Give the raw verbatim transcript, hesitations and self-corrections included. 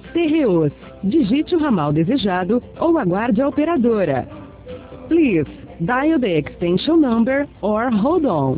Terreus. Digite o ramal desejado ou aguarde a operadora. Please, dial the extension number or hold on.